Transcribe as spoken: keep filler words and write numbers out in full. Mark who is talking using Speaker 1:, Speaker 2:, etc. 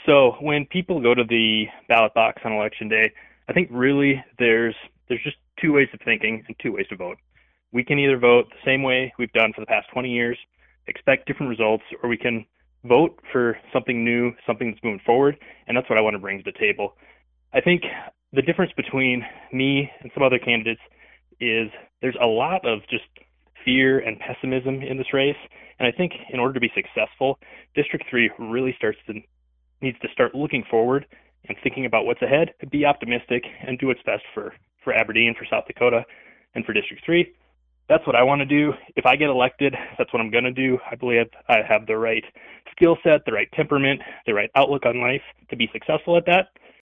Speaker 1: So when people go to the ballot box on election day, I think really there's there's just two ways of thinking and two ways to vote. We can either vote the same way we've done for the past twenty years, expect different results, or we can vote for something new, something that's moving forward, and that's what I want to bring to the table. I think the difference between me and some other candidates is there's a lot of just fear and pessimism in this race, and I think in order to be successful, District three really starts to needs to start looking forward and thinking about what's ahead, be optimistic, and do what's best for, for Aberdeen, for South Dakota, and for District three. That's what I want to do. If I get elected, that's what I'm going to do. I believe I have the right skill set, the right temperament, the right outlook on life to be successful at that.